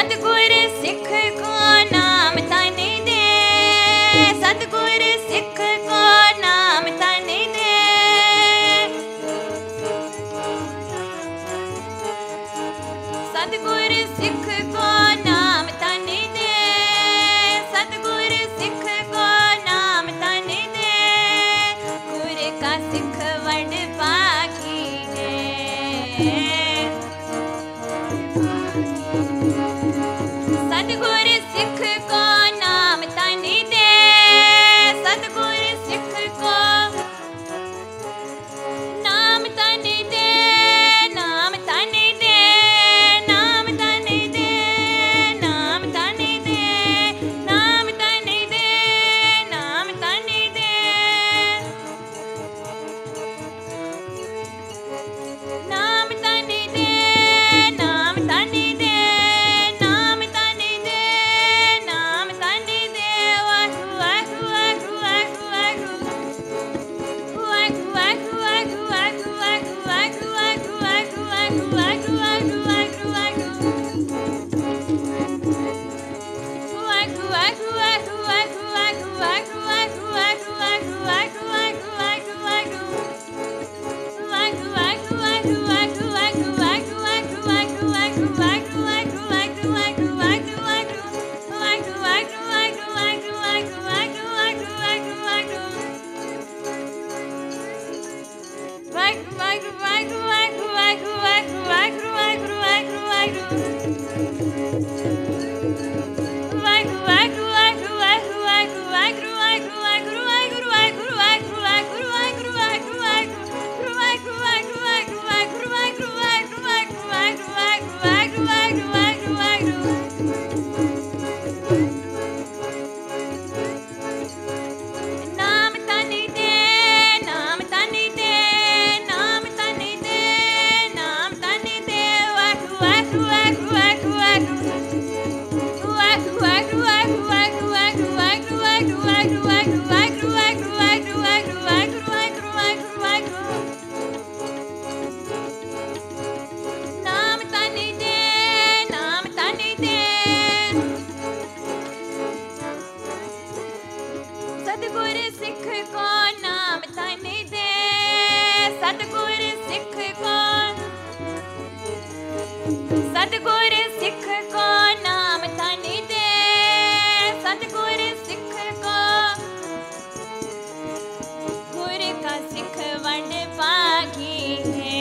सतगुर सिख को नाम तन दे, सतगुर सिख को नाम तन दे। सतगुर सिख को नाम तन दे, सतगुर सिख को नाम तन दे। गुर का सिख वड पाखी है, सतगुर सिख को नाम तन दे, सतगुर सिख को नाम तन दे, नाम तन दे, नाम तन दे, नाम तन दे, नाम तन दे, नाम तन दे। नाम तन दे, नाम तन दे, नाम तन दे, नाम तन दे। वाहु वाहु वाहु वाहु वाहु, वाहु वाहु वाहु वाहु वाहु वाहु वाहु वाहु वाहु वाहु वाहु वाहु वाहु। वाहु वाहु वाहु वाहु वाहु वाहु वाहु वाहु वाहु वाहु वाहु वाहु वाहु। वाहु वाहु वाहु वाहु वाहु वाहु वाहु वाहु वाहु वाहु वाहु वाहु वाहु वाहु वाहु। वाहु वाहु वाहु वाहु वाहु वाहु वाहु वाहु वाहु। वाहु वाहु वाहु वाहु वाहु वाहु वाहु वाहु वाहु वाहु। वाहु वाहु वाहु वाहु वाहु वाहु वाहु वाहु वाहु वाहु वाहु वाहु वाहु वाहु वाहु। वाहु वाहु वाहु वाहु वाहु वाहु वाहु वाहु वाहु वाहु वाहु वाहु। नाम तन दे, नाम तन दे, नाम तन दे, नाम तन दे। वाहु वाहु वाहु वाहु वाहु। वाहु वाहु वाहु वाहु वाहु वाहु वाहु वाहु वाहु वाहु वाहु वाहु वाहु वाहु वाहु वाहु वाहु। नाम तन दे, नाम तन दे। सतगुर सिख को नाम तन दे, सतगुर सिख को, सतगुर सिख को नाम तन दे, सतगुर सिख को। गुर का सिख वड पाखी है,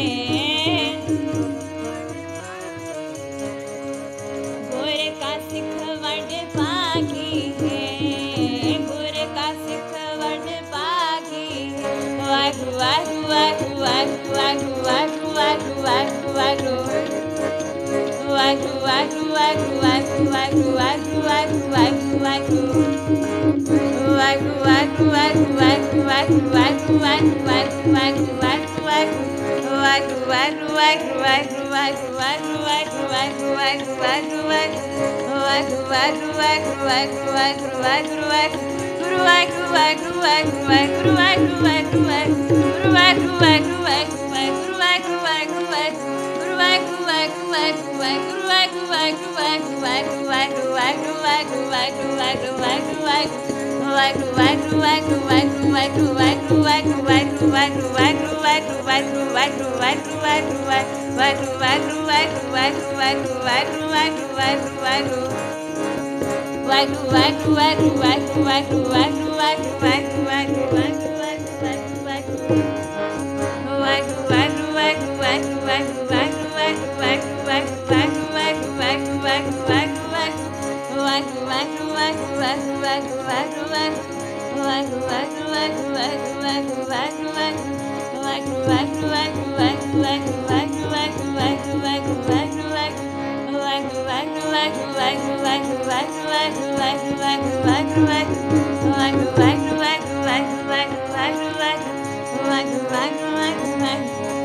गुर का सिख वड पाखी है, गुर का सिख वड पाखी है। वाहु वाहु वाहु वाहु वाहु वाहु वाहु वाहु वाहु। वाहु वाहु वाहु वाहु वाहु वाहु वाहु वाहु वाहु। वाहु वाहु वाहु वाहु वाहु वाहु वाहु वाहु वाहु वाहु वाहु। वाहु वाहु वाहु वाहु वाहु वाहु वाहु वाहु वाहु वाहु वाहु। वाहु वाहु वाहु वाहु वाहु वाहु वाहु। गुरु वाहु वाहु वाहु वाहु, गुरु वाहु वाहु वाहु, गुरु वाहु वाहु वाहु वाहु, गुरु वाहु वाहु वाहु, गुरु वाहु वाहु वाहु वाहु, गुरु वाहु वाहु वाहु वाहु वाहु वाहु वाहु वाहु वाहु वाहु वाहु। वाहु वाहु वाहु वाहु वाहु वाहु वाहु वाहु वाहु वाहु वाहु वाहु वाहु वाहु वाहु वाहु। वाहु वाहु वाहु वाहु वाहु वाहु वाहु वाहु वाहु। वाहु वाहु वाहु वाहु वाहु वाहु वाहु वाहु वाहु वाहु वाहु वाहु वाहु। वाहु वाहु वाहु वाहु वाहु वाहु वाहु वाहु वाहु वाहु वाहु वाहु वाहु वाहु वाहु। वाहु वाहु वाहु वाहु वाहु वाहु वाहु। वाहु वाहु वाहु वाहु वाहु वाहु वाहु। वाहु वाहु वाहु वाहु वाहु वाहु वाहु वाहु वाहु वाहु वाहु। वाहु वाहु वाहु वाहु वाहु वाहु वाहु वाहु वाहु वाहु वाहु। वाहु वाहु वाहु वाहु वाहु वाहु वाहु। वाहु वाहु वाहु वाहु।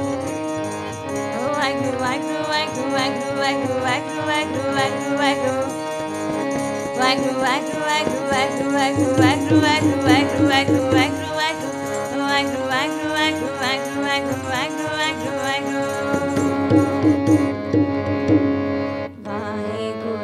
वाहु वाहु वाहु वाहु वाहु वाहु वाहु वाहु वाहु। वाहु वाहु वाहु वाहु वाहु वाहु वाहु वाहु वाहु वाहु वाहु। वाहु वाहु वाहु वाहु वाहु वाहु वाहु वाहु। Waheguru.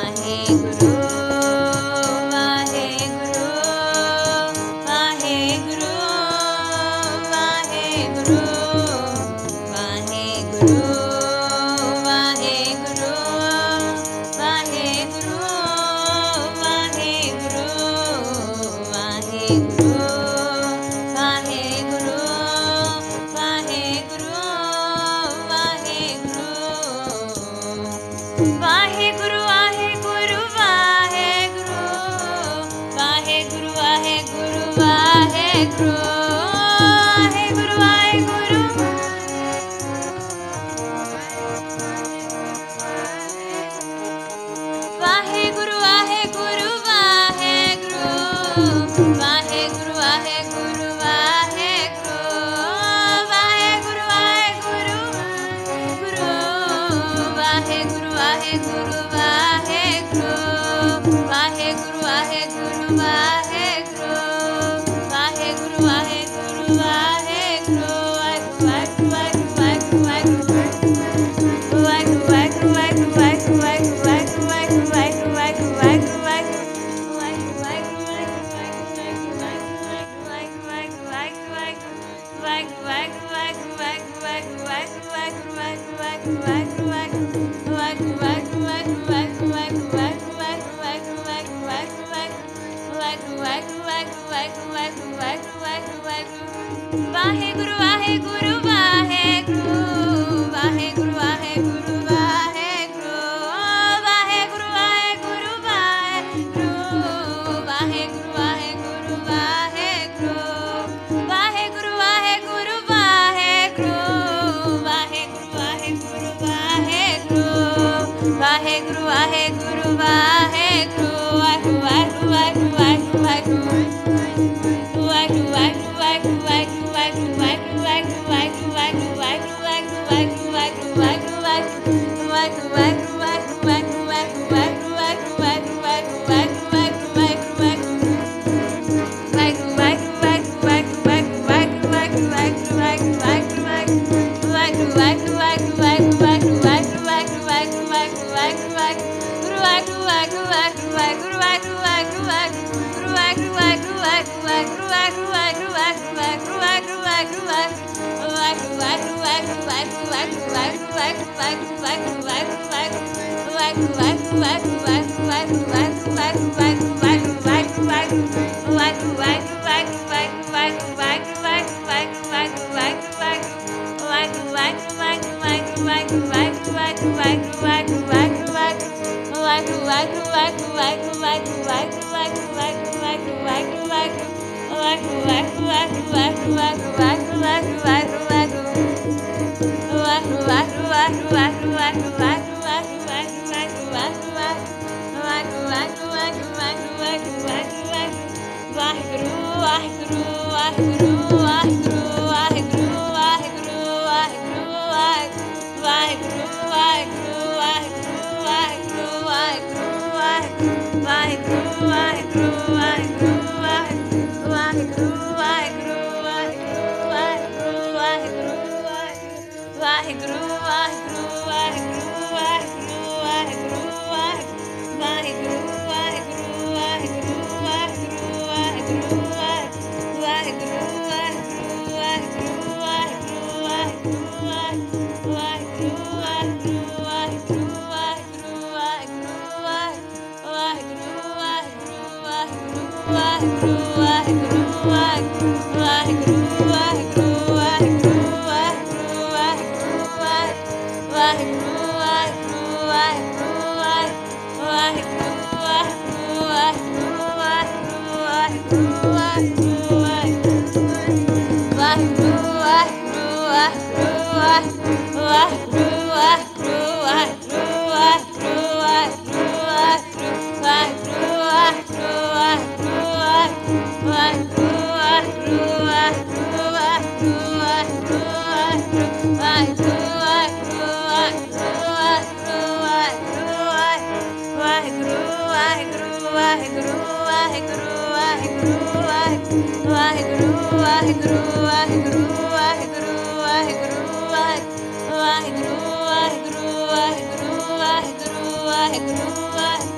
Waheguru, Waheguru, Waheguru, Waheguru, Waheguru, Waheguru,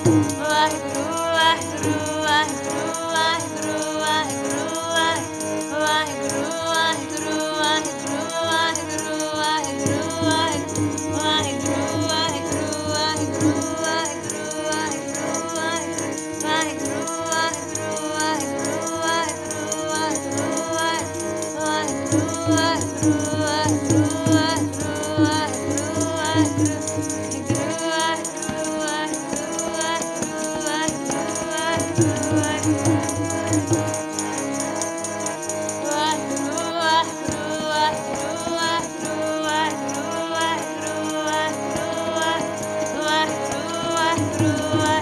Through